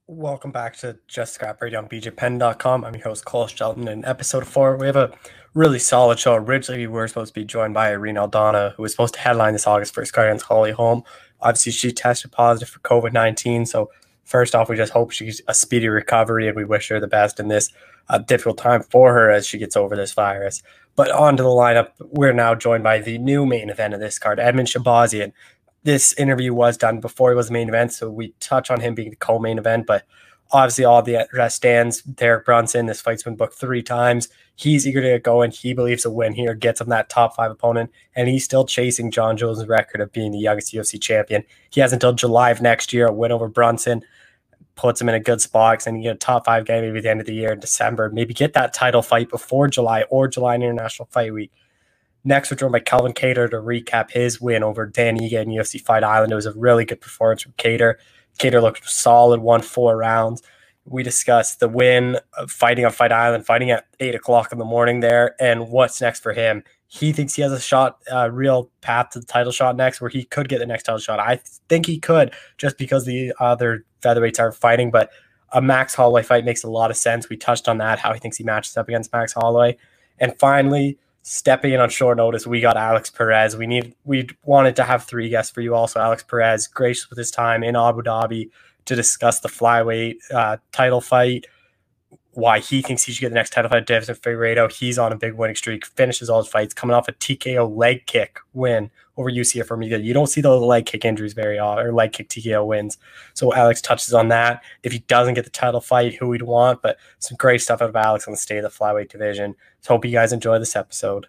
Welcome back to Just Scrap Radio on BJPenn.com. I'm your host, Cole Shelton. In episode 4, we have a really solid show. Originally, we were supposed to be joined by Irene Aldana, who was supposed to headline this August 1st card against Holly Holm. Obviously, she tested positive for COVID-19. So, first off, we just hope she's a speedy recovery and we wish her the best in this difficult time for her as she gets over this virus. But on to the lineup, we're now joined by the new main event of this card, Edmen Shahbazyan. This interview was done before it was the main event, so we touch on him being the co-main event, but obviously all the rest stands. Derek Brunson, this fight's been booked 3 times. He's eager to get going. He believes a win here gets him that top 5 opponent, and he's still chasing John Jones' record of being the youngest UFC champion. He has until July of next year. A win over Brunson puts him in a good spot, and you get a top 5 game maybe at the end of the year in December. Maybe get that title fight before July or July International Fight Week. Next, we're joined by Calvin Kattar to recap his win over Dan Ige in UFC Fight Island. It was a really good performance from Kattar. Kattar looked solid, won 4 rounds. We discussed the win of fighting on Fight Island, fighting at 8 o'clock in the morning there, and what's next for him. He thinks he has a shot, a real path to the title shot next, where he could get the next title shot. I think he could, just because the other featherweights aren't fighting, but a Max Holloway fight makes a lot of sense. We touched on that, how he thinks he matches up against Max Holloway. And finally, stepping in on short notice, we got Alex Perez. We wanted to have 3 guests for you also. Alex Perez, gracious with his time in Abu Dhabi to discuss the flyweight title fight, why he thinks he should get the next title fight, Davison Figueiredo. He's on a big winning streak, finishes all his fights, coming off a TKO leg kick win over UCF Formiga. You don't see those leg kick injuries very often, or leg kick TKO wins. So Alex touches on that. If he doesn't get the title fight, who we'd want, but some great stuff out of Alex on the state of the flyweight division. So hope you guys enjoy this episode.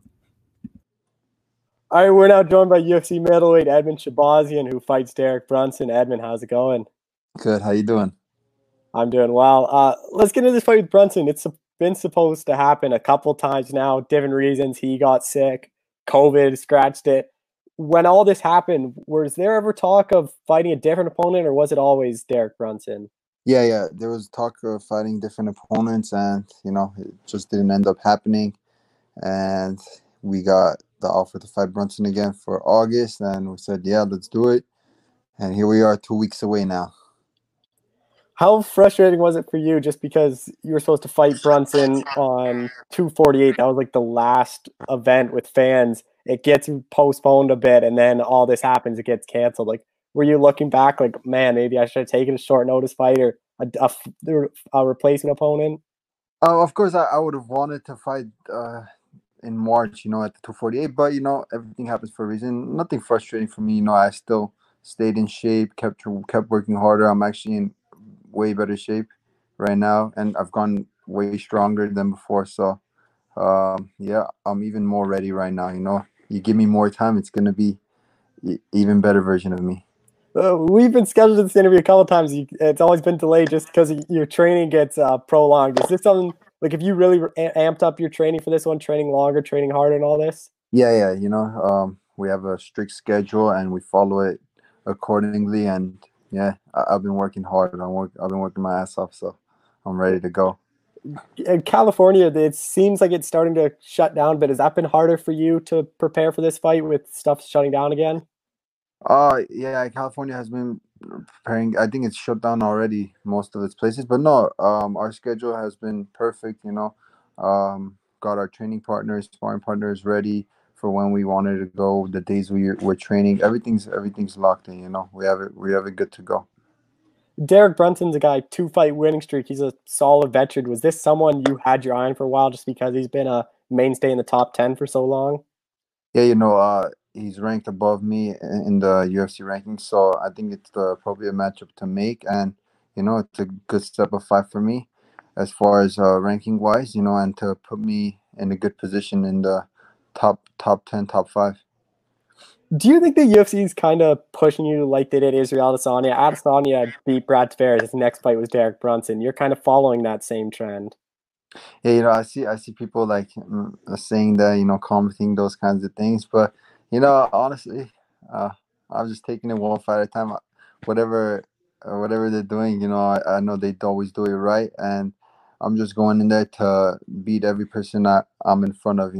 All right, we're now joined by UFC middleweight Edmen Shahbazyan, who fights Derek Brunson. Edmen, how's it going? Good. How you doing? I'm doing well. Let's get into this fight with Brunson. It's been supposed to happen a couple times now, different reasons. He got sick, COVID scratched it. When all this happened, was there ever talk of fighting a different opponent, or was it always Derek Brunson? Yeah. There was talk of fighting different opponents, and it just didn't end up happening. And we got the offer to fight Brunson again for August, and we said, yeah, let's do it. And here we are, 2 weeks away now. How frustrating was it for you, just because you were supposed to fight Brunson on 248? That was like the last event with fans. It gets postponed a bit, and then all this happens. It gets canceled. Like, were you looking back like, man, maybe I should have taken a short notice fight or a replacement opponent? Of course, I would have wanted to fight in March, at the 248. But, everything happens for a reason. Nothing frustrating for me. I still stayed in shape, kept working harder. I'm actually in way better shape right now, and I've gone way stronger than before. So, yeah, I'm even more ready right now. You give me more time, it's gonna be even better version of me. We've been scheduled this interview a couple of times. It's always been delayed just because your training gets prolonged. Is this something, like, if you really amped up your training for this one, training longer, training harder, and all this? Yeah. We have a strict schedule and we follow it accordingly. And yeah, I've been working hard. I've been working my ass off, so I'm ready to go. In California, it seems like it's starting to shut down, but has that been harder for you to prepare for this fight with stuff shutting down again? Yeah, California has been preparing. I think it's shut down already, most of its places. But no, our schedule has been perfect, got our training partners, sparring partners ready for when we wanted to go, the days we're training. Everything's locked in, We have it good to go. Derek Brunson's a guy, 2-fight winning streak. He's a solid veteran. Was this someone you had your eye on for a while just because he's been a mainstay in the top 10 for so long? Yeah, he's ranked above me in the UFC rankings, so I think it's the appropriate matchup to make, and it's a good step of 5 for me as far as ranking wise, and to put me in a good position in the top 10, top 5. Do you think the UFC is kind of pushing you like they did Israel Adesanya? Adesanya beat Brad Tavares. His next fight was Derek Brunson. You're kind of following that same trend. Yeah, I see people like saying that, commenting those kinds of things, but honestly, uh, I'm just taking it one fight at a time. Whatever they're doing, I know they always do it right, and I'm just going in there to beat every person I'm in front of.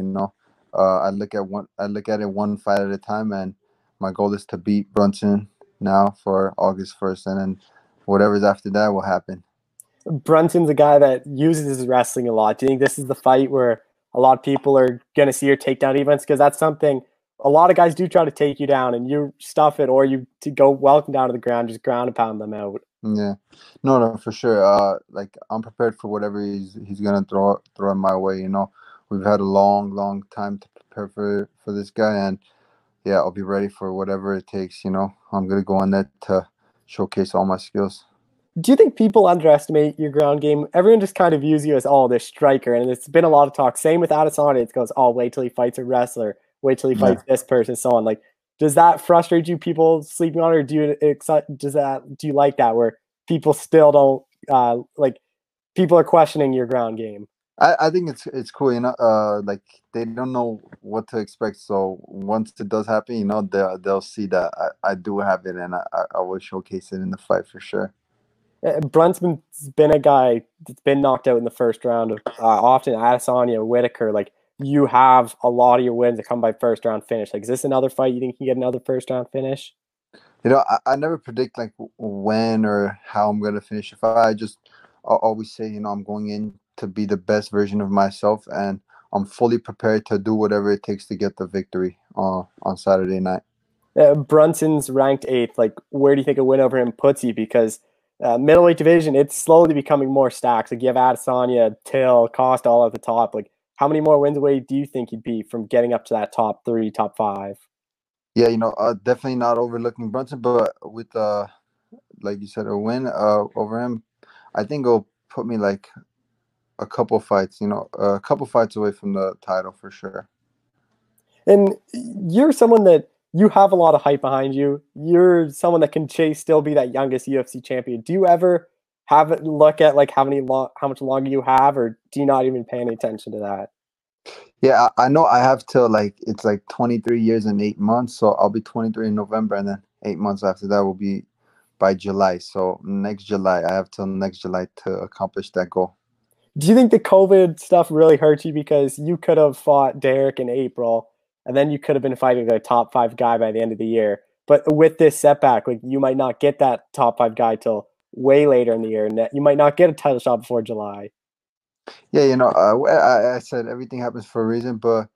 I look at it one fight at a time, and my goal is to beat Brunson now for August 1st, and then whatever's after that will happen. Brunson's a guy that uses his wrestling a lot. Do you think this is the fight where a lot of people are going to see your takedown defense? Because that's something a lot of guys do try to take you down, and you stuff it, or you to go welcome down to the ground, just ground and pound them out. Yeah, no, for sure. Like I'm prepared for whatever he's gonna throw in my way. You know, we've had a long time to prepare for this guy, and yeah, I'll be ready for whatever it takes. You know, I'm gonna go on there to showcase all my skills. Do you think people underestimate your ground game? Everyone just kind of views you as, oh, this striker, and it's been a lot of talk. Same with Adesanya. It goes, oh, wait till he fights a wrestler. Wait till he Yeah. fights this person, so on. Like, does that frustrate you? People sleeping on it, or do you like that where people still don't like people are questioning your ground game? I think it's cool. You know, like they don't know what to expect. So once it does happen, you know, they'll see that I do have it, and I will showcase it in the fight for sure. Brunson's been a guy that's been knocked out in the first round of often Adesanya, Whitaker. Like you have a lot of your wins that come by first round finish. Like, is this another fight you think you can get another first round finish? You know, I never predict like when or how I'm gonna finish a fight. I always say, you know, I'm going in to be the best version of myself, and I'm fully prepared to do whatever it takes to get the victory on Saturday night. Brunson's ranked eighth. Like, where do you think a win over him puts you? Because middleweight division, it's slowly becoming more stacked. Like, you have Adesanya, Till, Costa all at the top. Like, how many more wins away do you think he'd be from getting up to that top three, top five? Yeah, you know, definitely not overlooking Brunson, but with like you said, a win over him, I think it'll put me like a couple fights, you know, a couple fights away from the title for sure. And you're someone that you have a lot of hype behind you. You're someone that can chase, still be that youngest UFC champion. Do you ever have it look at like how much longer you have, or do you not even pay any attention to that? Yeah, I know I have till like it's like 23 years and 8 months, so I'll be 23 in November, and then 8 months after that will be by July. So next July, I have till next July to accomplish that goal. Do you think the COVID stuff really hurt you because you could have fought Derek in April, and then you could have been fighting a top five guy by the end of the year? But with this setback, like you might not get that top five guy till way later in the year, and you might not get a title shot before July. Yeah, you know, I said everything happens for a reason, but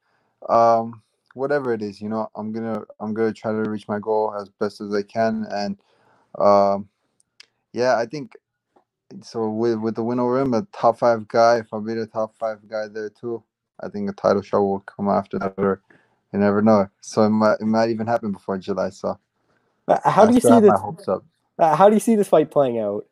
whatever it is, you know, I'm gonna try to reach my goal as best as I can, and um, yeah, I think so. With the win over him, a top five guy, if I beat a top five guy there too, I think a title shot will come after that, or you never know. So it might even happen before July. So How I do you still see have my this? hopes up. How do you see this fight playing out?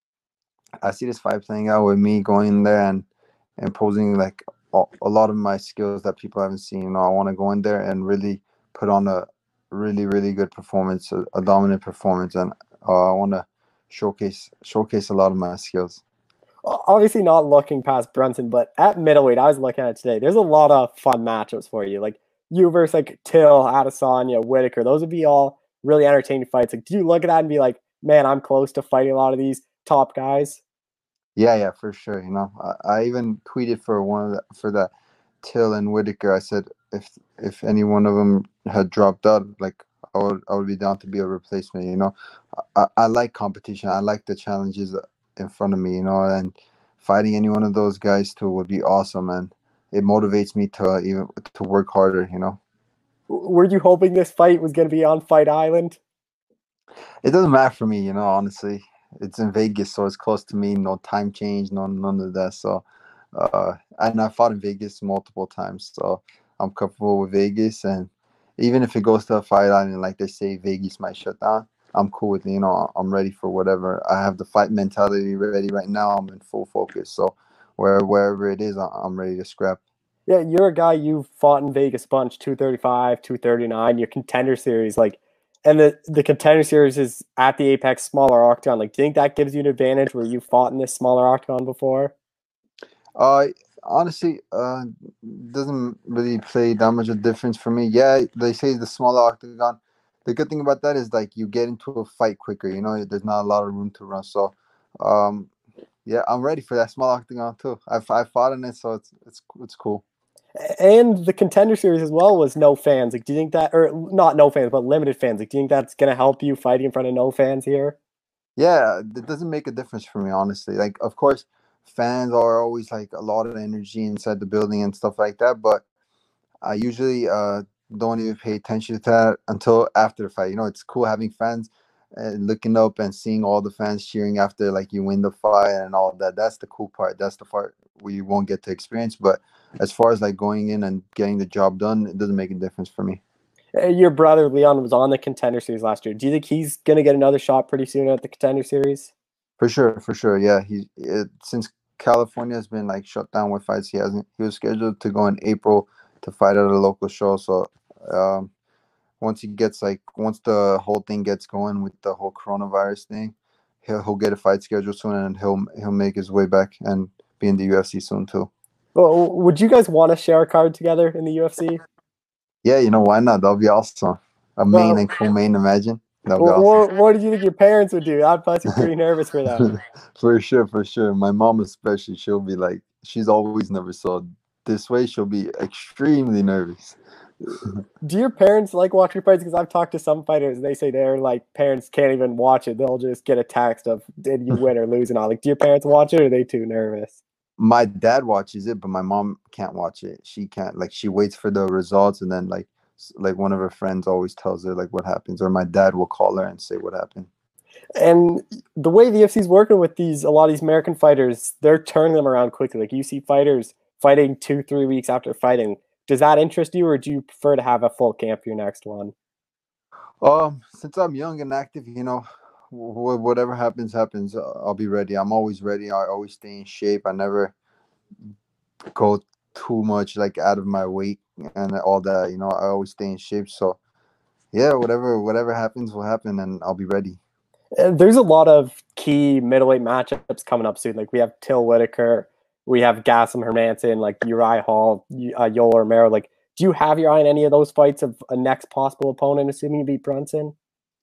I see this fight playing out with me going in there and imposing like a lot of my skills that people haven't seen. You know, I want to go in there and really put on a really good performance, a dominant performance, and I want to showcase a lot of my skills. Obviously, not looking past Brunson, but at middleweight, I was looking at it today. There's a lot of fun matchups for you, like you versus like Till, Adesanya, Whitaker. Those would be all really entertaining fights. Like, do you look at that and be like, man, I'm close to fighting a lot of these top guys? Yeah, for sure. You know, I even tweeted for for that Till and Whitaker. I said if any one of them had dropped out, like I would be down to be a replacement. You know, I like competition. I like the challenges in front of me. You know, and fighting any one of those guys too would be awesome, and it motivates me to even to work harder. You know, Were you hoping this fight was going to be on Fight Island? it doesn't matter for me. You know, honestly, it's in Vegas, so it's close to me. No time change, none of that. So and I fought in Vegas multiple times, so I'm comfortable with Vegas. And even if it goes to a fight island, like they say, Vegas might shut down. I'm cool with it. You know, I'm ready for whatever. I have the fight mentality ready right now. I'm in full focus. So wherever it is, I'm ready to scrap. Yeah, you're a guy you fought in Vegas a bunch, 235, 239, your contender series, like, and the contender series is at the Apex smaller octagon. Like, do you think that gives you an advantage where you fought in this smaller octagon before? Uh, Honestly, doesn't really play that much of a difference for me. Yeah, they say the smaller octagon. The good thing about that is like you get into a fight quicker. You know, there's not a lot of room to run. So, um, yeah, I'm ready for that small octagon too. I fought in it, so it's cool. And the contender series as well was no fans. Like, do you think that, or not no fans, but limited fans? Like, do you think that's gonna help you fighting in front of no fans here? Yeah, it doesn't make a difference for me, honestly. Like, of course, fans are always like a lot of energy inside the building and stuff like that, but I usually don't even pay attention to that until after the fight. You know, it's cool having fans looking up and seeing all the fans cheering after like you win the fight and all that. That's the cool part. That's the part we won't get to experience. But as far as like going in and getting the job done, it doesn't make a difference for me. Your brother Leon was on the Contender Series last year. Do you think he's going to get another shot pretty soon at the Contender Series? For sure, for sure. Yeah, since California has been like shut down with fights, he hasn't. He was scheduled to go in April to fight at a local show. So um, once the whole thing gets going with the whole coronavirus thing, he'll get a fight scheduled soon, and he'll make his way back and be in the UFC soon too. Well, would you guys want to share a card together in the UFC? Yeah, you know why not? That'll be awesome. A main Well, and co-main, imagine. That'll be awesome. what did you think your parents would do? I'd probably be pretty nervous for them. For sure, for sure. My mom especially, she'll be like, she's always nervous. So this way, she'll be extremely nervous. Do your parents like watching fights? Because I've talked to some fighters, and they say their like parents can't even watch it. They'll just get a text of did you win or lose and all. Like, do your parents watch it, or are they too nervous? My dad watches it, but my mom can't watch it. She can't. Like, she waits for the results, and then like one of her friends always tells her like what happens, or my dad will call her and say what happened. And the way the UFC's working with a lot of these American fighters, they're turning them around quickly. Like you see fighters fighting 2, 3 weeks after fighting. Does that interest you, or do you prefer to have a full camp for your next one? Since I'm young and active, whatever happens, happens. I'll be ready. I'm always ready. I always stay in shape. I never go too much like out of my weight and all that. You know, I always stay in shape. So yeah, whatever happens will happen, and I'll be ready. There's a lot of key middleweight matchups coming up soon. Like we have Till Whitaker, we have Gaslam Hermanson, like Uriah Hall, Yoel Romero. Like, do you have your eye on any of those fights of a next possible opponent, assuming you beat Brunson?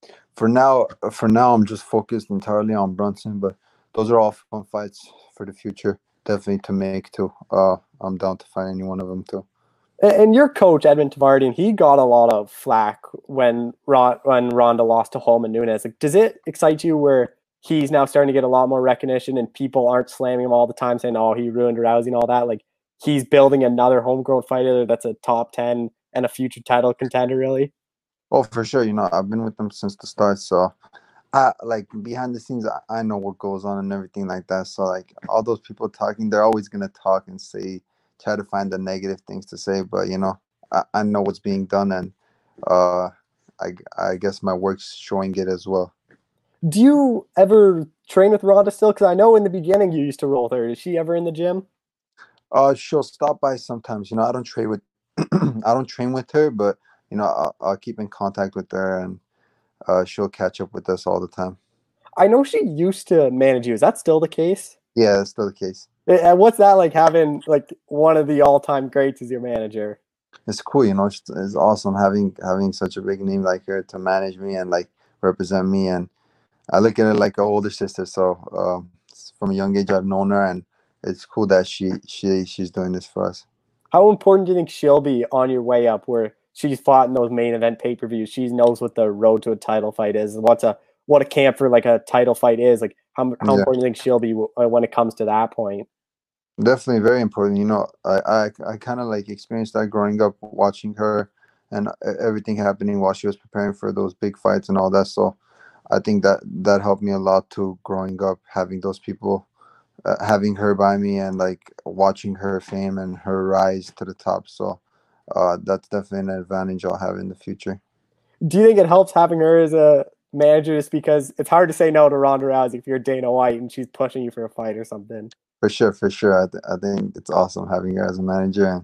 For now, I'm just focused entirely on Brunson. But those are all fun fights for the future. Definitely to make too. I'm down to fight any one of them too. And your coach Edmund Tavardian, he got a lot of flack when Ronda lost to Holman Nunes. Like, does it excite you where he's now starting to get a lot more recognition and people aren't slamming him all the time, saying, "Oh, he ruined Rousey" and all that? Like, he's building another homegrown fighter that's a top 10 and a future title contender. Really, Oh, for sure. You know, I've been with them since the start, so I like behind the scenes. I know what goes on and everything like that. So like all those people talking, they're always gonna talk and say, try to find the negative things to say. But you know, I know what's being done, and uh, I guess my work's showing it as well. do you ever train with Ronda still? Because I know in the beginning you used to roll with her. Is she ever in the gym? She'll stop by sometimes. You know, I don't train with I don't train with her, but you know, I'll keep in contact with her, and she'll catch up with us all the time. I know she used to manage you. Is that still the case? Yeah, that's still the case. And what's that like having like one of the all-time greats as your manager? It's cool, you know. It's awesome having such a big name like her to manage me and like represent me, and I look at her like an older sister. So from a young age, I've known her, and it's cool that she's doing this for us. How important do you think she'll be on your way up where she's fought in those main event pay-per-views? She knows what the road to a title fight is, what a camp for like a title fight is. Like how Yeah, important do you think she'll be when it comes to that point? definitely very important. You know, I kind of like experienced that growing up, watching her and everything happening while she was preparing for those big fights and all that. So I think that helped me a lot too, growing up, having those people having her by me and like watching her fame and her rise to the top. So that's definitely an advantage I'll have in the future. Do you think it helps having her as a manager just because it's hard to say no to Ronda Rousey if you're Dana White and she's pushing you for a fight or something? For sure, for sure. I think it's awesome having her as a manager, and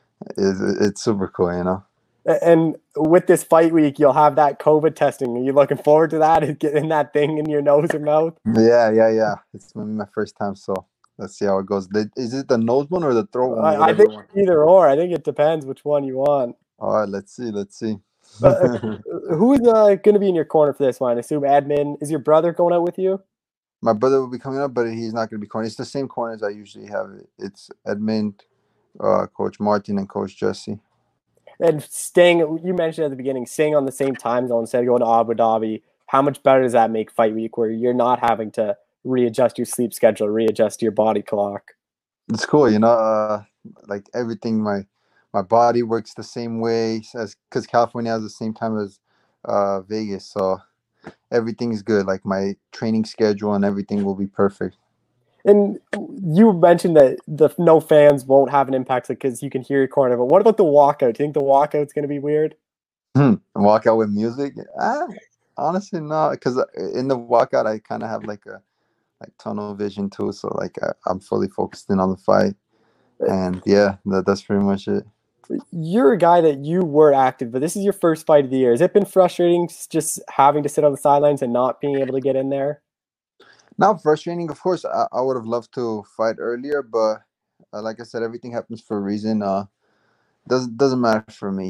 it's super cool, you know. And with this fight week, you'll have that COVID testing. Are you looking forward to that? Is getting that thing in your nose or mouth? Yeah, yeah, yeah. It's gonna be my first time, so let's see how it goes. Is it the nose one or the throat one? I Whatever think one. either or. I think it depends which one you want. All right, let's see, let's see. Uh, who's going to be in your corner for this one? I assume Edmund. Is your brother going out with you? My brother will be coming up, but he's not gonna be corner. It's the same corners I usually have. It's Edmund, Coach Martin, and Coach Jesse. And staying, you mentioned at the beginning, staying on the same time zone instead of going to Abu Dhabi. how much better does that make fight week where you're not having to readjust your sleep schedule, readjust your body clock? It's cool, like everything. My body works the same way as because California has the same time as Vegas, so everything is good. Like my training schedule and everything will be perfect. And you mentioned that the no fans won't have an impact because you can hear your corner. But what about the walkout? Do you think the walkout's going to be weird? Walk out with music? Honestly, no. Because in the walkout, I kind of have like tunnel vision too. So like I'm fully focused in on the fight, and yeah, that's pretty much it. You're a guy that you were active, but this is your first fight of the year. Has it been frustrating just having to sit on the sidelines and not being able to get in there? Not frustrating, of course. I would have loved to fight earlier, but like I said, everything happens for a reason. Doesn't matter for me,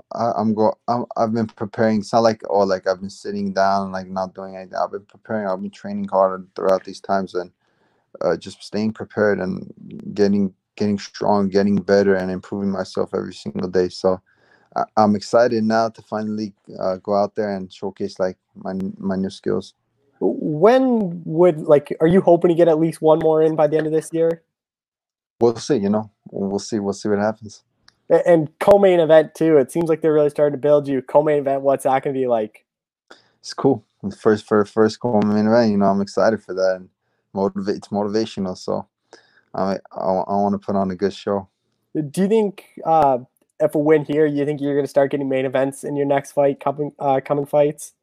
I've been preparing. It's not like like I've been sitting down like not doing anything. I've been preparing. I've been training hard throughout these times and just staying prepared and getting strong, getting better, and improving myself every single day. So I'm excited now to finally go out there and showcase like my new skills. When would are you hoping to get at least one more in by the end of this year? We'll see. We'll see. We'll see what happens. And co-main event too. It seems like they're really starting to build you. Co-main event, what's that going to be like? It's cool. First co-main event. I'm excited for that. And it's motivational. So I want to put on a good show. Do you think if a win here, you think you're going to start getting main events in your next fight, coming fights?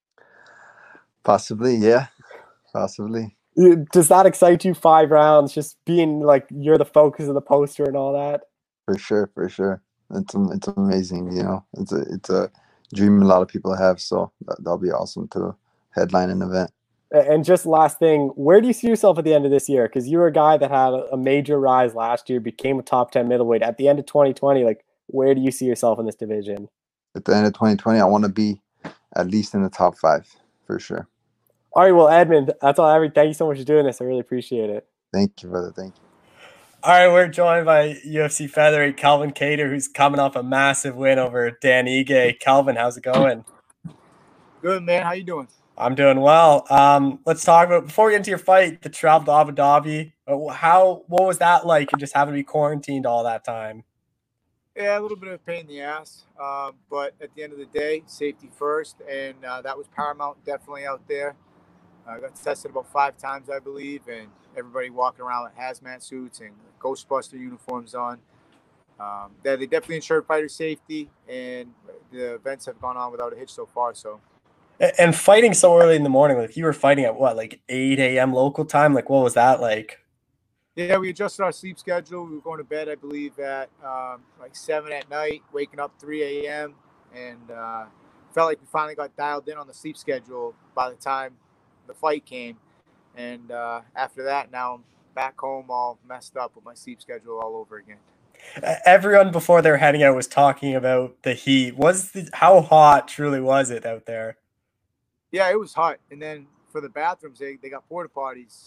Possibly, yeah. Possibly. Does that excite you? 5 rounds, just being like you're the focus of the poster and all that. For sure. It's amazing. It's a dream a lot of people have. So that'll be awesome to headline an event. And just last thing, where do you see yourself at the end of this year? Because you were a guy that had a major rise last year, became a top 10 middleweight. At the end of 2020, where do you see yourself in this division? At the end of 2020, I want to be at least in the top 5 for sure. All right, well, Edmund, that's all I have. Thank you so much for doing this. I really appreciate it. Thank you, brother. Thank you. All right, we're joined by UFC featherweight Calvin Kattar, who's coming off a massive win over Dan Ige. Calvin, how's it going? Good, man. How you doing? I'm doing well. Let's talk about, before we get into your fight, the travel to Abu Dhabi. What was that like, and just having to be quarantined all that time? Yeah, a little bit of a pain in the ass, but at the end of the day, safety first, and that was paramount definitely out there. I got tested about 5 times, I believe, and everybody walking around with hazmat suits and Ghostbuster uniforms on. They definitely ensured fighter safety, and the events have gone on without a hitch so far. So, and fighting so early in the morning, you were fighting at what, 8 a.m. local time? What was that like? Yeah, we adjusted our sleep schedule. We were going to bed, I believe, at 7 at night, waking up 3 a.m. and felt like we finally got dialed in on the sleep schedule by the time the fight came. And after that, now I'm back home all messed up with my sleep schedule all over again. Everyone before they were heading out was talking about the heat. How hot truly was it out there? Yeah, it was hot. And then for the bathrooms, they got porta potties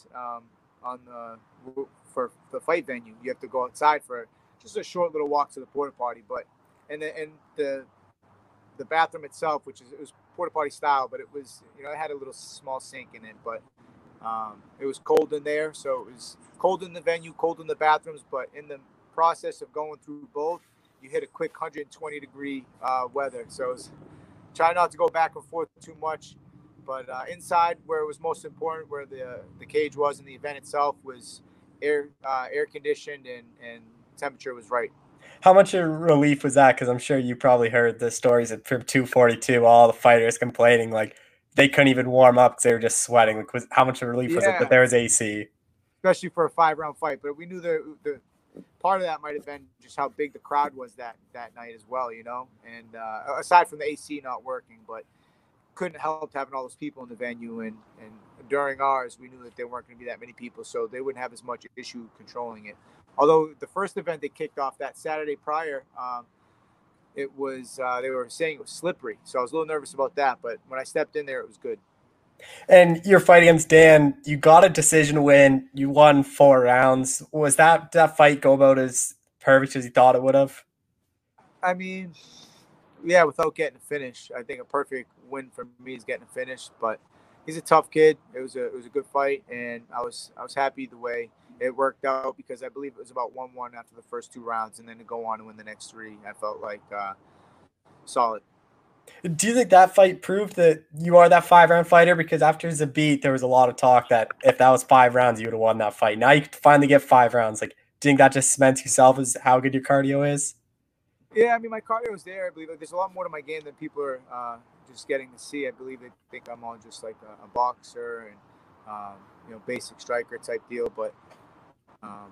for the fight venue. You have to go outside for just a short little walk to the porta potty. But and the bathroom itself, it was porta potty style, but it was, it had a little small sink in it. But it was cold in there, so it was cold in the venue, cold in the bathrooms. But in the process of going through both, you hit a quick 120-degree weather. So it was, try not to go back and forth too much. But inside, where it was most important, where the cage was in the event itself, was air conditioned and temperature was right. How much of relief was that? Because I'm sure you probably heard the stories from 242, all the fighters complaining they couldn't even warm up because they were just sweating. How much of relief was it that there was AC? Especially for a 5-round fight. But we knew the part of that might have been just how big the crowd was that night as well, And aside from the AC not working, but couldn't help having all those people in the venue. And during ours, we knew that there weren't going to be that many people, so they wouldn't have as much issue controlling it. Although the first event they kicked off that Saturday prior, it was they were saying it was slippery, so I was a little nervous about that. But when I stepped in there, it was good. And your fight against Dan, you got a decision win. You won 4 rounds. Was that fight go about as perfect as you thought it would have? I mean, Yeah, without getting a finish. I think a perfect win for me is getting a finish. But he's a tough kid. It was a good fight, and I was happy the way it worked out because I believe it was about 1-1 after the first 2 rounds, and then to go on and win the next three, I felt like solid. Do you think that fight proved that you are that 5 round fighter? Because after Zabit, there was a lot of talk that if that was 5 rounds, you would have won that fight. Now you could finally get 5 rounds. Like, do you think that just cements yourself as how good your cardio is? Yeah, I mean my cardio is there. I believe there's a lot more to my game than people are just getting to see. I believe they think I'm on just like a boxer and basic striker type deal, but um,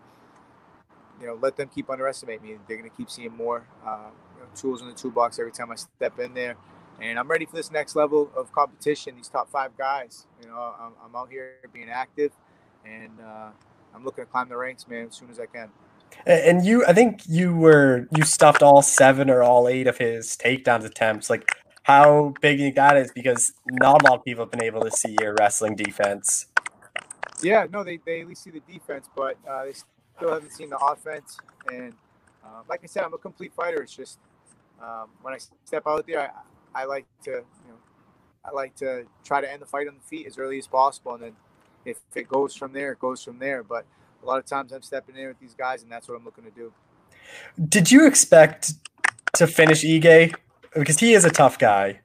let them keep underestimating me. They're going to keep seeing more tools in the toolbox every time I step in there. And I'm ready for this next level of competition. These top five guys. I'm out here being active, and I'm looking to climb the ranks, man, as soon as I can. And I think you stuffed all 7 or all 8 of his takedowns attempts. Like, how big you think that is? Because not a lot of people have been able to see your wrestling defense. Yeah, no, they at least see the defense, but they still haven't seen the offense. And like I said, I'm a complete fighter. It's just when I step out there, I like to, I like to try to end the fight on the feet as early as possible, and then if it goes from there, it goes from there. But a lot of times I'm stepping in with these guys, and that's what I'm looking to do. Did you expect to finish Ige? Because he is a tough guy.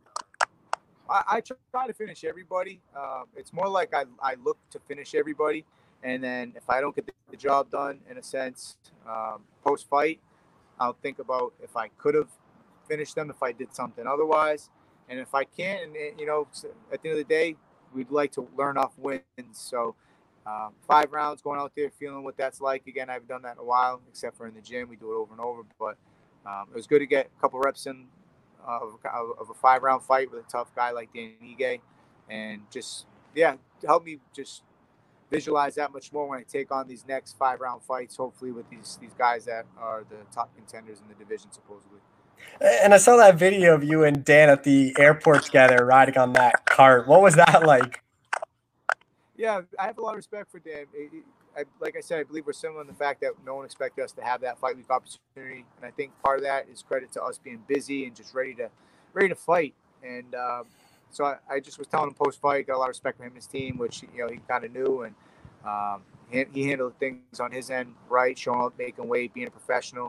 I try to finish everybody. It's more like I look to finish everybody, and then if I don't get the job done, in a sense, post fight, I'll think about if I could have finished them, if I did something otherwise, and if I can't. And at the end of the day, we'd like to learn off wins. So 5 rounds, going out there, feeling what that's like. Again, I haven't done that in a while, except for in the gym. We do it over and over. But it was good to get a couple reps in of a 5 round fight with a tough guy like Dan Ige, and just help me just visualize that much more when I take on these next 5 round fights. Hopefully, with these guys that are the top contenders in the division, supposedly. And I saw that video of you and Dan at the airport together riding on that cart. What was that like? Yeah, I have a lot of respect for Dan. Like I said, I believe we're similar in the fact that no one expected us to have that fight week opportunity, and I think part of that is credit to us being busy and just ready to fight. And so I just was telling him post fight, got a lot of respect for him and his team, which he kind of knew, and he handled things on his end right, showing up, making weight, being a professional,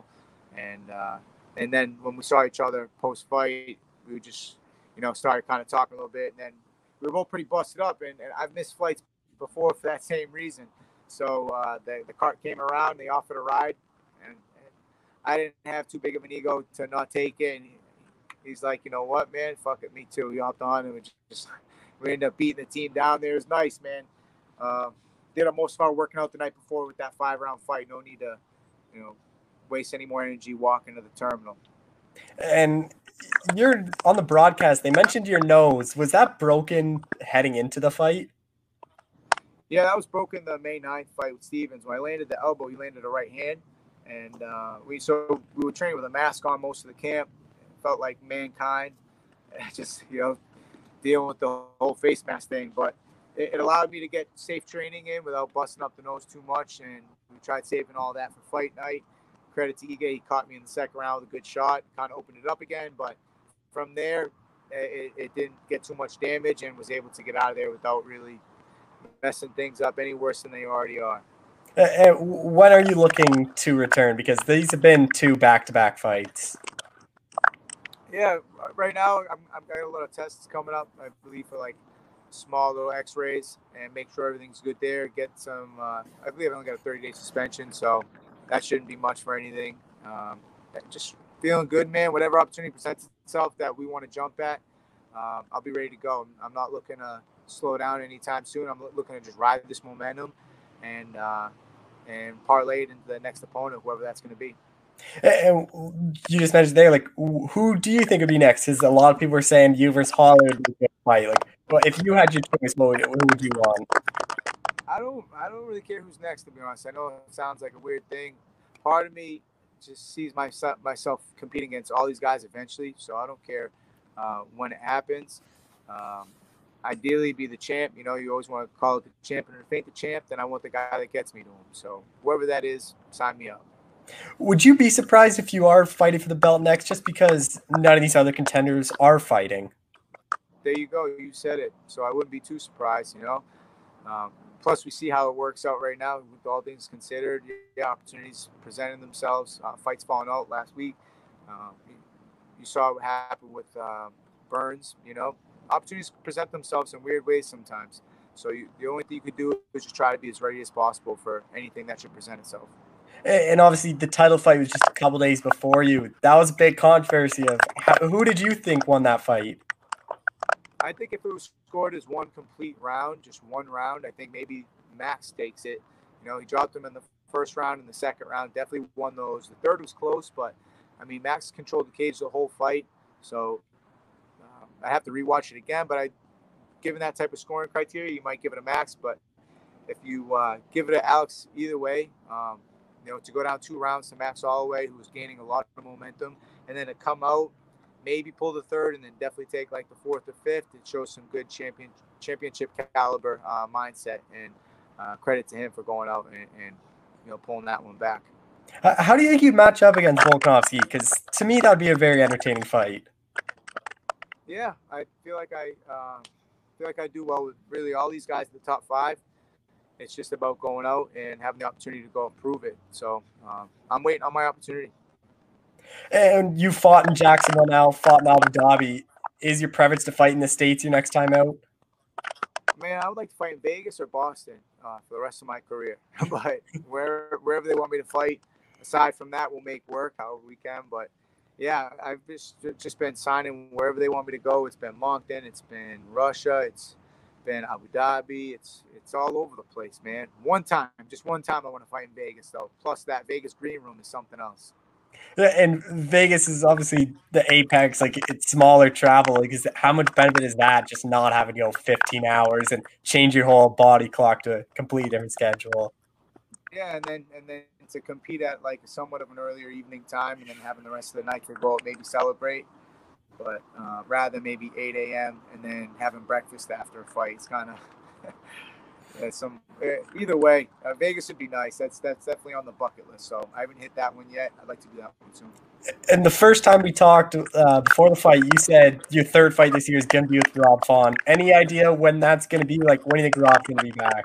and then when we saw each other post fight, we just started kind of talking a little bit, and then we were both pretty busted up, and I've missed flights before for that same reason. So the cart came around, they offered a ride, and I didn't have too big of an ego to not take it. And he's like, you know what, man, fuck it, me too. He hopped on, and we ended up beating the team down there. It was nice, man. Did our most of our working out the night before with that 5 round fight. No need to, waste any more energy walking to the terminal. And you're on the broadcast. They mentioned your nose. Was that broken heading into the fight? Yeah, that was broken the May 9th fight with Stevens. When I landed the elbow, he landed a right hand. And we were training with a mask on most of the camp. It felt like mankind, just, dealing with the whole face mask thing. But it allowed me to get safe training in without busting up the nose too much. And we tried saving all that for fight night. Credit to Ige, he caught me in the second round with a good shot, kind of opened it up again. But from there, it didn't get too much damage and was able to get out of there without really messing things up any worse than they already are. When are you looking to return? Because these have been 2 back-to-back fights. Yeah, right now I've got a lot of tests coming up, I believe, for like small little x-rays and make sure everything's good there. Get some, I believe I only got a 30-day suspension, so that shouldn't be much for anything. Just feeling good, man. Whatever opportunity presents itself that we want to jump at, I'll be ready to go. I'm not looking to slow down anytime soon. I'm looking to just ride this momentum and parlay it into the next opponent, whoever that's going to be. And you just mentioned there, like, who do you think would be next? Because a lot of people are saying you versus Holler would be a good fight. Like, well, if you had your choice, who would you want? I don't really care who's next, to be honest. I know it sounds like a weird thing. Part of me just sees myself competing against all these guys eventually, so I don't care when it happens. Ideally, be the champ. You always want to call it the champion, and if it ain't the champ, then I want the guy that gets me to him. So whoever that is, sign me up. Would you be surprised if you are fighting for the belt next, just because none of these other contenders are fighting? There you go. You said it. So I wouldn't be too surprised, you know. Plus, we see how it works out right now with all things considered. Yeah, opportunities presenting themselves. Fights falling out last week. You saw what happened with Burns. You know, opportunities present themselves in weird ways sometimes. So the only thing you could do is just try to be as ready as possible for anything that should present itself. And obviously, the title fight was just a couple days before you. That was a big controversy of who did you think won that fight? I think if it was scored as one complete round, just one round, I think maybe Max takes it. You know, he dropped him in the first round and the second round, definitely won those. The third was close, but I mean, Max controlled the cage the whole fight. So I have to rewatch it again, but given that type of scoring criteria, you might give it a Max. But if you give it to Alex either way, you know, to go down 2 rounds to Max Holloway, who was gaining a lot of momentum, and then to come out, maybe pull the third, and then definitely take like the fourth or fifth. It shows some good championship caliber mindset, and credit to him for going out and you know, pulling that one back. How do you think you'd match up against Volkanovski? Because to me, that would be a very entertaining fight. Yeah, I feel like I do well with really all these guys in the top 5. It's just about going out and having the opportunity to go and prove it. So I'm waiting on my opportunity. And you fought in Jacksonville now, fought in Abu Dhabi. Is your preference to fight in the States your next time out? Man, I would like to fight in Vegas or Boston for the rest of my career. But wherever they want me to fight, aside from that, we'll make work however we can. But yeah, I've just been signing wherever they want me to go. It's been Moncton, it's been Russia, it's been Abu Dhabi. It's all over the place, man. Just one time I want to fight in Vegas, though. Plus that Vegas green room is something else. And Vegas is obviously the apex. Like, it's smaller travel. Like, how much benefit is that? Just not having to go 15 hours and change your whole body clock to a completely different schedule. Yeah, and then to compete at like somewhat of an earlier evening time, and then having the rest of the night to go out, maybe celebrate. But rather maybe 8 a.m. and then having breakfast after a fight. It's kind of either way. Vegas would be nice. That's definitely on the bucket list. So I haven't hit that one yet. I'd like to do that one soon. And the first time we talked before the fight, you said your third fight this year is going to be with Rob Font. Any idea when that's going to be? Like, when do you think Rob's going to be back?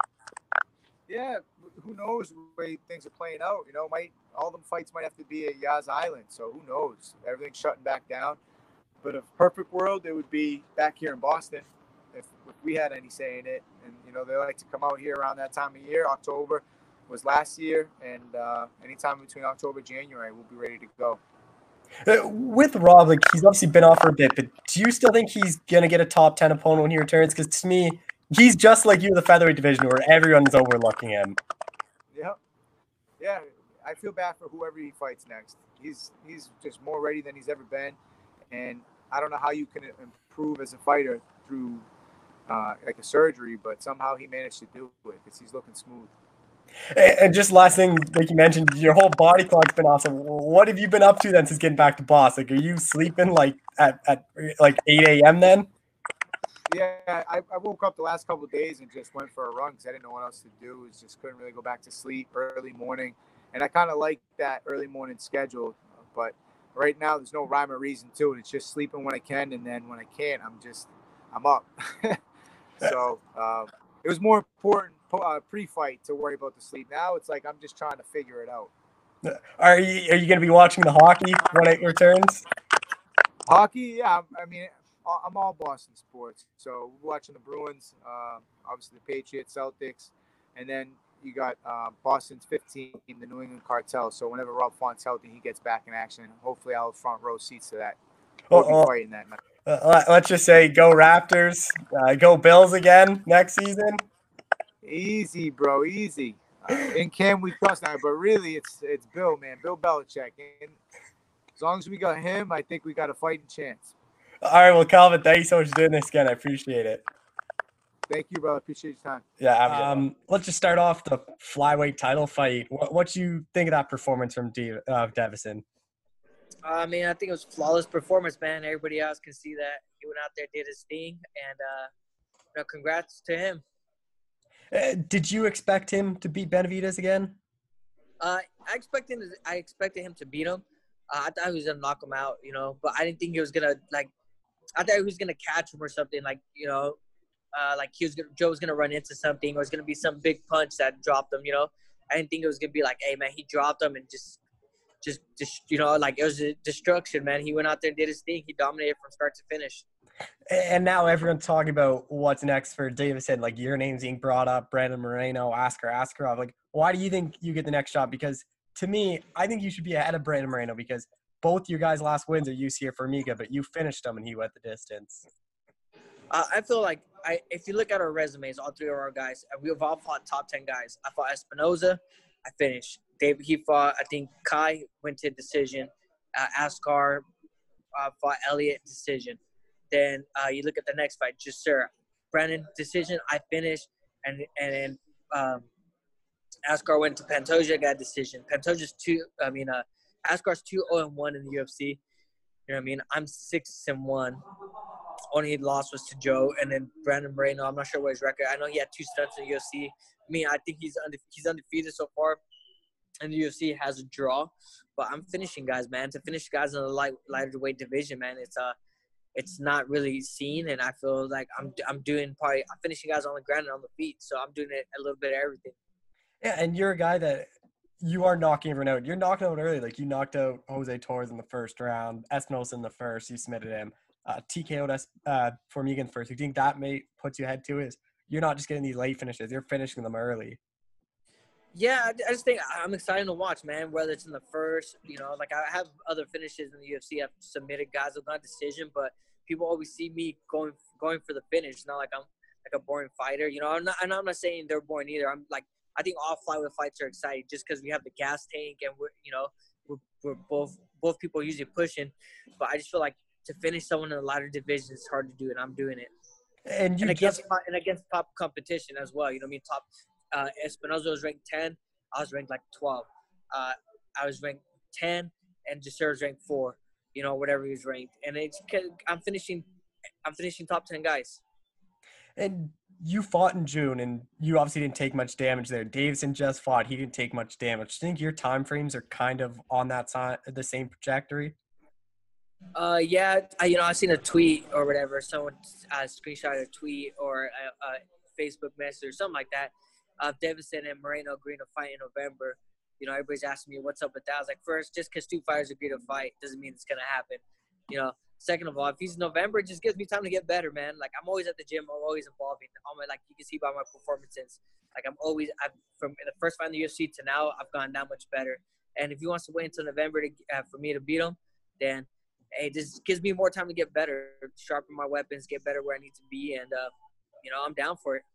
Yeah, who knows the way things are playing out? You know, all them fights might have to be at Yas Island. So who knows? Everything's shutting back down. But a perfect world, it would be back here in Boston if we had any say in it. And, you know, they like to come out here around that time of year. October was last year. And anytime between October and January, we'll be ready to go. With Rob, like, he's obviously been off for a bit, but do you still think he's going to get a top 10 opponent when he returns? Because to me, he's just like you in the featherweight division where everyone's overlooking him. Yeah, I feel bad for whoever he fights next. He's just more ready than he's ever been. And I don't know how you can improve as a fighter through like a surgery, but somehow he managed to do it because he's looking smooth. And just last thing, like you mentioned, your whole body clock's been awesome. What have you been up to then since getting back to Boston? Like, are you sleeping like at like 8 a.m. then? Yeah, I woke up the last couple of days and just went for a run because I didn't know what else to do. It just couldn't really go back to sleep early morning. And I kind of like that early morning schedule, but right now, there's no rhyme or reason to it. It's just sleeping when I can, and then when I can't, I'm up. So it was more important pre-fight to worry about the sleep. Now it's like I'm just trying to figure it out. Are you going to be watching the hockey when it returns? Hockey, yeah. I mean, I'm all Boston sports. So we're watching the Bruins, obviously the Patriots, Celtics, and then you got Boston's 15, the New England Cartel. So whenever Rob Font's healthy, he gets back in action. Hopefully, I'll have front row seats to that. We'll be fighting that night. Let's just say, go Raptors, go Bills again next season. Easy, bro, easy. And can we trust that? But really, it's Bill, man, Bill Belichick. And as long as we got him, I think we got a fighting chance. All right, well, Calvin, thank you so much for doing this again. I appreciate it. Thank you, brother. Appreciate your time. Yeah. Let's just start off the flyweight title fight. What you think of that performance from Deiveson? I mean, I think it was a flawless performance, man. Everybody else can see that he went out there, did his thing, and congrats to him. Did you expect him to beat Benavidez again? I expected him to beat him. I thought he was gonna knock him out, but I didn't think he was gonna I thought he was gonna catch him or something, like Joe was gonna run into something, or it's gonna be some big punch that dropped him. I didn't think it was gonna be like, hey man, he dropped him and just like it was a destruction, man. He went out there and did his thing. He dominated from start to finish. And now everyone's talking about what's next for Deiveson. Like, your name's being brought up, Brandon Moreno, Askar Askarov. Like, why do you think you get the next shot? Because to me, I think you should be ahead of Brandon Moreno, because both your guys' last wins are UC or Formiga, but you finished them and he went the distance. I feel like if you look at our resumes, all three of our guys, we've all fought top 10 guys. I fought Espinoza, I finished. David, he fought, I think Kai went to decision. Askar fought Elliott, decision. Then you look at the next fight, Jasur, Brandon, decision, I finished. And then Askar went to Pantoja, got a decision. Askar's 2-0-1 in the UFC. You know what I mean? I'm 6-1. Only loss was to Joe, and then Brandon Moreno. I'm not sure what his record. I know he had 2 stunts in the UFC. I mean, I think he's undefeated so far, and the UFC has a draw. But I'm finishing guys, man. To finish guys in the lighter weight division, man, it's not really seen, and I feel like I'm finishing guys on the ground and on the feet. So I'm doing it a little bit of everything. Yeah, and you're a guy that you are knocking everyone out. You're knocking out early. Like, you knocked out Jose Torres in the first round, Espinosa in the first. You submitted him. TKO'd Formiga in first. You think that may put you ahead too? Is you're not just getting these late finishes, you're finishing them early. Yeah, I just think I'm excited to watch, man, whether it's in the first, like I have other finishes in the UFC. I've submitted guys with not decision, but people always see me going for the finish. It's not like I'm like a boring fighter, I'm not saying they're boring either. I'm like, I think all flyweight fights are exciting just because we have the gas tank and we're both people usually pushing, but I just feel like to finish someone in a lighter division is hard to do, and I'm doing it. And against top competition as well. You know what I mean? Top Espinoza was ranked 10. I was ranked like 12. I was ranked 10, and Jasur was ranked 4. Whatever he was ranked. And I'm finishing top 10 guys. And you fought in June, and you obviously didn't take much damage there. Deiveson just fought; he didn't take much damage. Do you think your time frames are kind of on that side, the same trajectory? Yeah, I seen a tweet or whatever. Someone screenshot a tweet or a Facebook message or something like that. Deiveson and Moreno agreeing to fight in November. Everybody's asking me what's up with that. I was like, first, just because 2 fighters agree to fight doesn't mean it's gonna happen. Second of all, if he's in November, it just gives me time to get better, man. Like, I'm always at the gym. I'm always evolving. Like, you can see by my performances. Like, from the first fight in the UFC to now, I've gone that much better. And if he wants to wait until November for me to beat him, then hey, this gives me more time to get better, sharpen my weapons, get better where I need to be, and I'm down for it.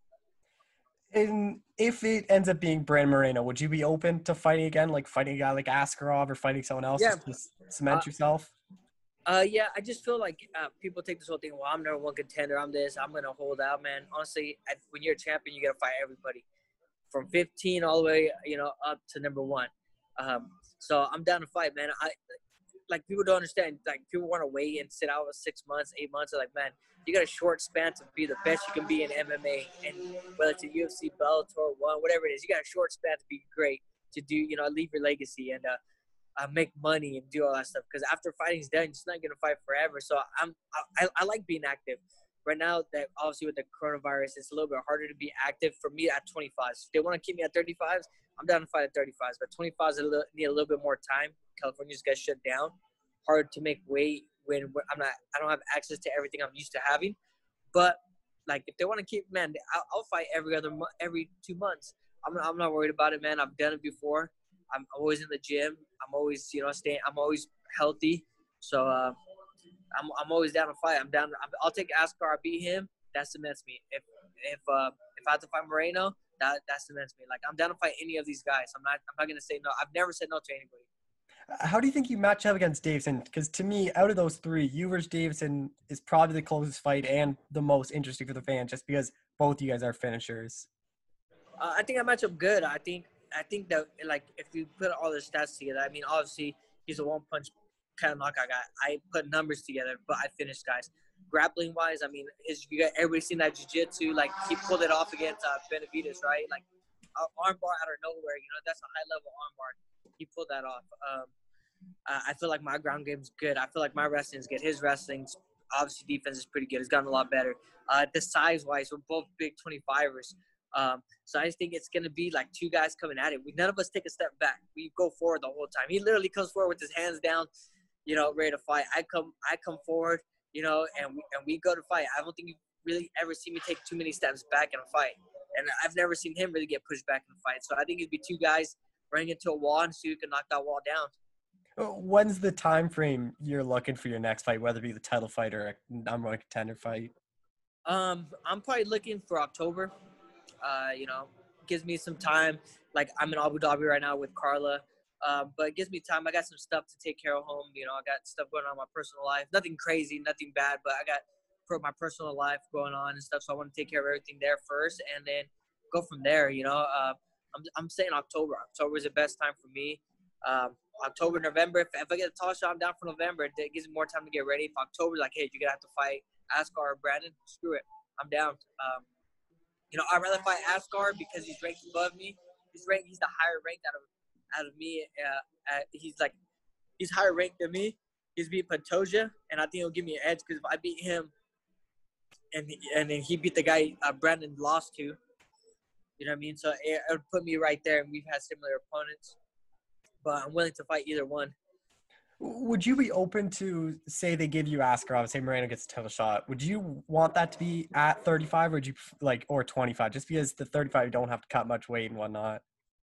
And if it ends up being Brandon Moreno, would you be open to fighting again, like fighting a guy like Askarov or fighting someone else to cement yourself? Yeah, I just feel like people take this whole thing, well, I'm number 1 contender, I'm this, I'm going to hold out, man. Honestly, when you're a champion, you got to fight everybody. From 15 all the way, up to number 1. So I'm down to fight, man. Like, people don't understand. Like, people want to wait and sit out 6 months, 8 months. They're like, man, you got a short span to be the best you can be in MMA. And whether it's a UFC, Bellator, whatever it is, you got a short span to be great, to do, leave your legacy and make money and do all that stuff. Because after fighting's done, you're just not going to fight forever. So I like being active. Right now, that obviously with the coronavirus, it's a little bit harder to be active for me at 25. If they want to keep me at 35s, I'm down to fight at 35s. But 25s need a little bit more time. California just got shut down. Hard to make weight when I don't have access to everything I'm used to having. But like, if they want to keep, man, I'll fight every 2 months. I'm not worried about it, man. I've done it before. I'm always in the gym. I'm always I'm always healthy. So I'm always down to fight. I'll take Askar. I'll beat him. That cements me. If I have to fight Moreno, that cements me. Like, I'm down to fight any of these guys. I'm not gonna say no. I've never said no to anybody. How do you think you match up against Deiveson? Because to me, out of those 3, you versus Deiveson is probably the closest fight and the most interesting for the fans, just because both you guys are finishers. I think I match up good. I think that, like, if you put all the stats together, I mean, obviously he's a one-punch kind of knockout guy. I put numbers together, but I finished guys. Grappling-wise, I mean, everybody seen that jiu-jitsu? Like, he pulled it off against Benavidez, right? Like, armbar out of nowhere. That's a high level armbar. He pulled that off. I feel like my ground game's good. I feel like my wrestling is good. His wrestling's obviously defense is pretty good. It's gotten a lot better. The size wise, we're both big 25ers. So I just think it's gonna be like two guys coming at it. None of us take a step back. We go forward the whole time. He literally comes forward with his hands down, ready to fight. I come forward, and we go to fight. I don't think you really ever see me take too many steps back in a fight, and I've never seen him really get pushed back in a fight. So I think it'd be two guys running into a wall and see who can knock that wall down. When's the time frame you're looking for your next fight, whether it be the title fight or a number one contender fight? I'm probably looking for October. Gives me some time. Like, I'm in Abu Dhabi right now with Carla, but it gives me time. I got some stuff to take care of home. I got stuff going on in my personal life. Nothing crazy, nothing bad, but I got my personal life going on and stuff. So I want to take care of everything there first, and then go from there. I'm saying October. October is the best time for me. October, November. If I get a tall shot, I'm down for November. It gives me more time to get ready. If October's like, hey, you're gonna have to fight Askar or Brandon, screw it, I'm down. I'd rather fight Askar because he's ranked above me. He's the higher ranked out of me. He's higher ranked than me. He's beat Pantoja, and I think he'll give me an edge because if I beat him, and then he beat the guy Brandon lost to, you know what I mean? So it would put me right there, and we've had similar opponents. But I'm willing to fight either one. Would you be open to, say they give you Askar, say Moreno gets a title shot, would you want that to be at 35 or would you or 25, just because the 35 you don't have to cut much weight and whatnot?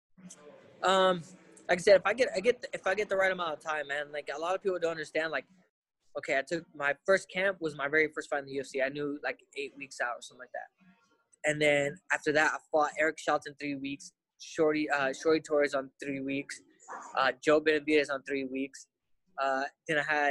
Like I said, if I get the right amount of time, man, like a lot of people don't understand, like, okay, I took my first camp was my very first fight in the UFC. I knew like 8 weeks out or something like that. And then after that, I fought Eric Shelton 3 weeks, Shorty Torres on 3 weeks, Joe Benavidez on 3 weeks. Then I had,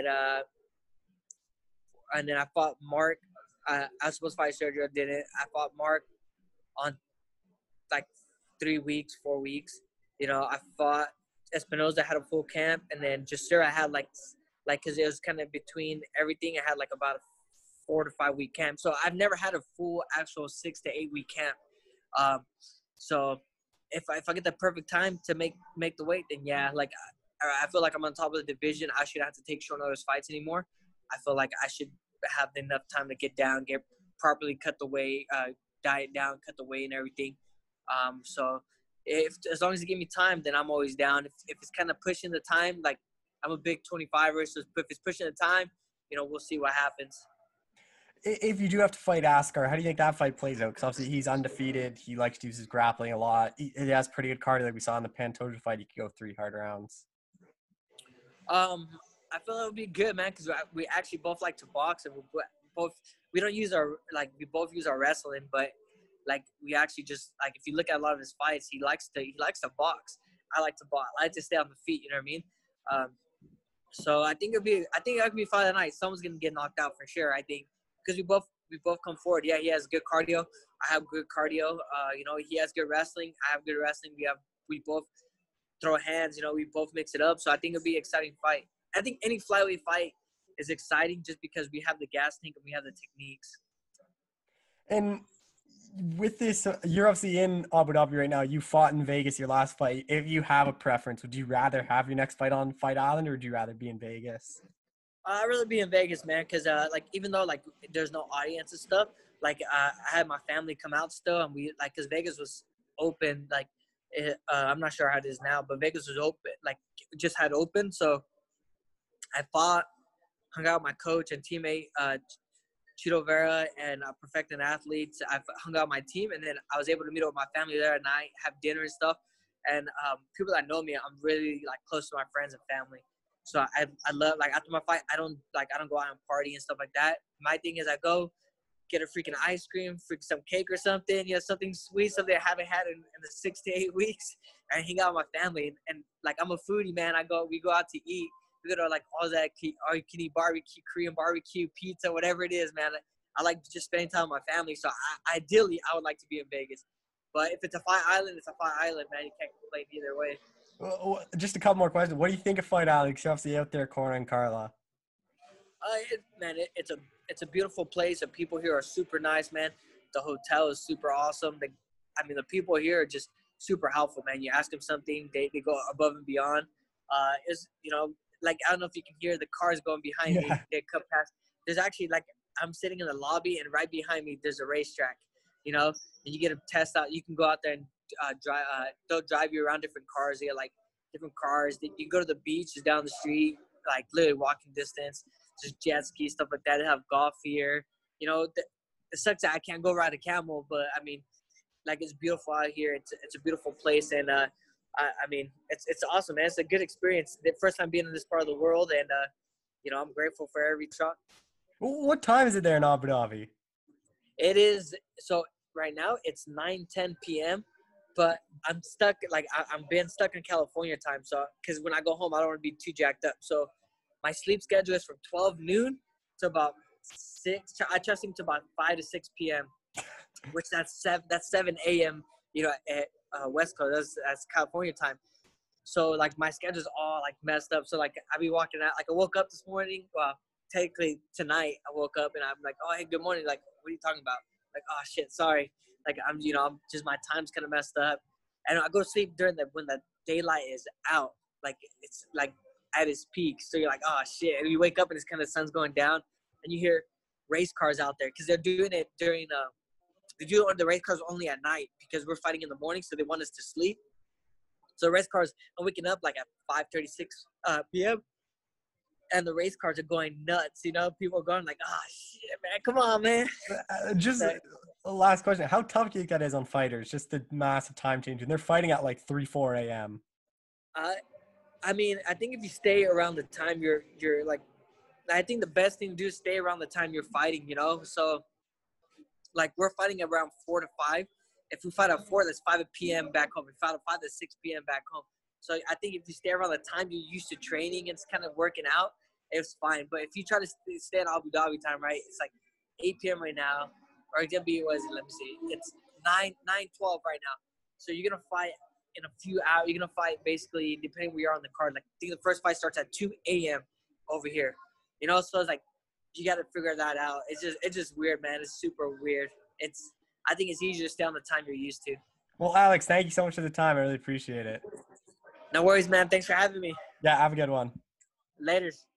and then I fought Mark. I was supposed to fight Sergio, I didn't. I fought Mark on like 3 weeks, 4 weeks. I fought Espinoza, had a full camp, and then Jasura had like, cause it was kind of between everything. I had like about a 4 to 5 week camp. So I've never had a full actual 6 to 8 week camp. So if I get the perfect time to make the weight, then yeah, like I feel like I'm on top of the division. I shouldn't have to take short notice fights anymore. I feel like I should have enough time to get down, get properly cut the weight, diet down, cut the weight and everything. So as long as you give me time, then I'm always down. If it's kind of pushing the time, like I'm a big 25er, so if it's pushing the time, we'll see what happens. If you do have to fight Askar, how do you think that fight plays out? Because obviously he's undefeated. He likes to use his grappling a lot. He has pretty good cardio, like we saw in the Pantoja fight. He could go 3 hard rounds. I feel it would be good, man, because we actually both like to box, and we don't use we both use our wrestling, but like we actually just like if you look at a lot of his fights, he likes to box. I like to box. I like to stay on the feet. You know what I mean? So I think I could be fight of the night. Someone's gonna get knocked out for sure. I think because we both come forward. Yeah, he has good cardio. I have good cardio. He has good wrestling. I have good wrestling. We both throw hands. We both mix it up. So I think it'll be an exciting fight. I think any flyweight fight is exciting just because we have the gas tank and we have the techniques. And with this, you're obviously in Abu Dhabi right now. You fought in Vegas your last fight. If you have a preference, would you rather have your next fight on Fight Island or would you rather be in Vegas? I'd rather be in Vegas, man, because even though there's no audience and stuff, I had my family come out still, and we because Vegas was open. I'm not sure how it is now, but Vegas was open, just had open. So I hung out with my coach and teammate, Chito Vera, and Perfecting Athletes. I hung out with my team, and then I was able to meet up with my family there at night, have dinner and stuff. And people that know me, I'm really close to my friends and family. So I love after my fight, I don't go out and party and stuff like that. My thing is I go get a freaking ice cream, some cake or something, something sweet, something I haven't had in the 6 to 8 weeks, and hang out with my family. And I'm a foodie, man. We go out to eat. We go to all that all you can eat barbecue, Korean barbecue, pizza, whatever it is, man. I like just spending time with my family. So ideally, I would like to be in Vegas. But if it's a Fight Island, it's a Fight Island, man. You can't complain either way. Well, just a couple more questions. What do you think of Fight Island? You're obviously out there cornering Carla. It's a beautiful place. The people here are super nice, man. The hotel is super awesome. The people here are just super helpful, man. You ask them something, they go above and beyond. Is like I don't know if you can hear the cars going behind me. They come past. There's actually like I'm sitting in the lobby, and right behind me there's a racetrack. And you get to test out. You can go out there and drive. They'll drive you around different cars. They got like different cars. You can go to the beach, just down the street, like literally walking distance. Just jet ski, stuff like that. They have golf here. It sucks that I can't go ride a camel, but I mean, like it's beautiful out here. It's a beautiful place, and I mean, it's awesome, man. It's a good experience. The first time being in this part of the world, and I'm grateful for every truck. What time is it there in Abu Dhabi? It is so right now. It's 9:10 p.m. But I'm stuck. Like I'm being stuck in California time. So because when I go home, I don't want to be too jacked up. So my sleep schedule is from 12 noon to about 6. I try to about 5 to 6 p.m. Which that's 7 a.m. At West Coast. That's California time. So like my schedule's all like messed up. So like I be walking out. Like I woke up this morning. Well, technically tonight I woke up and I'm like, oh hey, good morning. Like what are you talking about? Like oh shit, sorry. Like I'm just my time's kind of messed up, and I go to sleep when the daylight is out. Like it's like at its peak. So you're like oh shit, and you wake up and it's kind of sun's going down, and you hear race cars out there because they're doing it during they do it on the race cars only at night because we're fighting in the morning, so they want us to sleep. So race cars are waking up like at 5:36 p.m. and the race cars are going nuts. People are going like, oh shit, man, come on, man. Just last question: how tough do you think that is on fighters? Just the massive time change, and they're fighting at like 3-4 a.m. I mean, I think if you stay around the time you're like, I think the best thing to do is stay around the time you're fighting. So like we're fighting around 4 to 5. If we fight at 4, that's 5 p.m. back home. If we fight at 5, that's 6 p.m. back home. So I think if you stay around the time you're used to training and it's kind of working out, it's fine. But if you try to stay in Abu Dhabi time, right, it's like 8 p.m. right now. Or it's going to be, let me see. It's 9:12 right now. So you're going to fight in a few hours. You're going to fight basically, depending where you are on the card. Like I think the first fight starts at 2 a.m. over here. So it's like you got to figure that out. It's just weird, man. It's super weird. I think it's easier to stay on the time you're used to. Well, Alex, thank you so much for the time. I really appreciate it. No worries, man. Thanks for having me. Yeah, have a good one. Later.